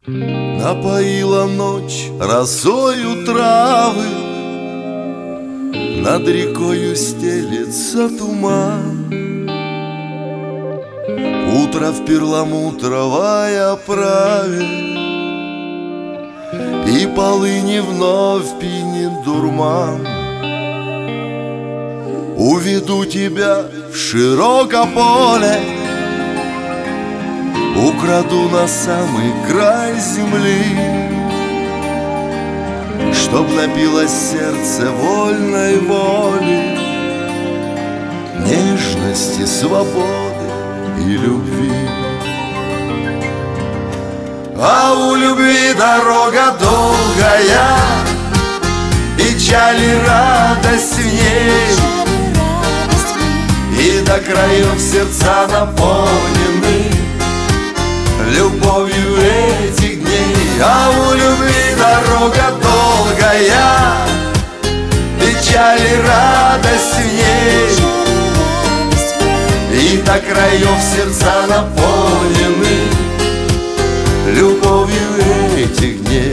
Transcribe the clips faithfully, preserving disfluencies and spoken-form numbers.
Напоила ночь росою травы, над рекою стелется туман. Утро в перламутровой оправе, и полыни вновь пьянит дурман. Уведу тебя в широкое поле, украду на самый край земли, чтоб напилось сердце вольной воли, нежности, свободы и любви. А у любви дорога долгая, печаль и радость в ней, и до краев сердца наполнены любовью этих дней. А у любви дорога долгая, печаль и радость в ней, и до краев сердца наполнены любовью этих дней.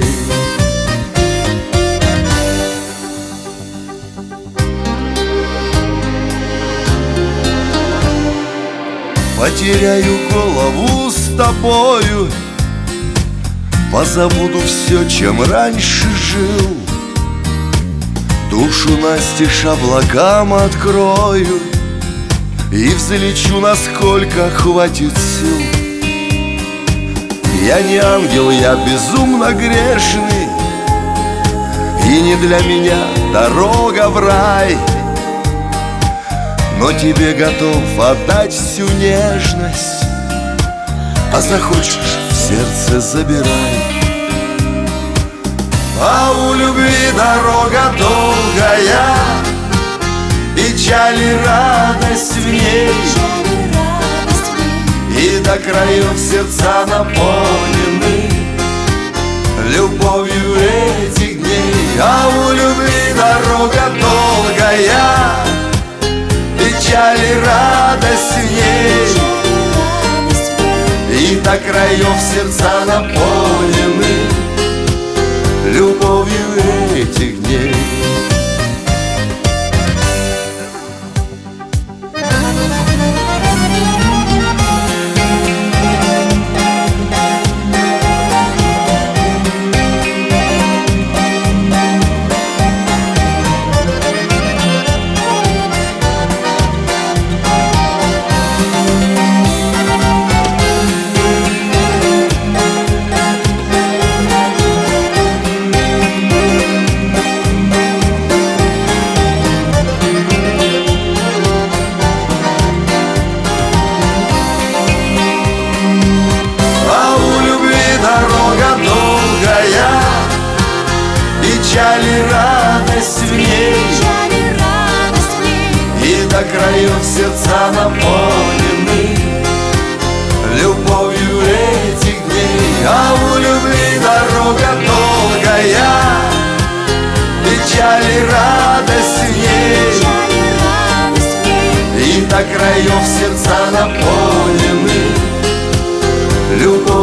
Потеряю голову с тобою, позабуду все, чем раньше жил, душу настежь облакам открою и взлечу, насколько хватит сил. Я не ангел, я безумно грешный, и не для меня дорога в рай, но тебе готов отдать всю нежность, а захочешь — в сердце забирай. А у любви дорога долгая, печаль и радость в ней, и до краев сердца наполнены любовью этих дней. А у любви дорога долгая, печаль и радость в ней, и до краев сердца наполнены любовью этих дней. Печаль и радость в ней, и до краев сердца наполнены любовью этих дней. А у любви дорога долгая, печаль и радость в ней, и до краев сердца наполнены любовью.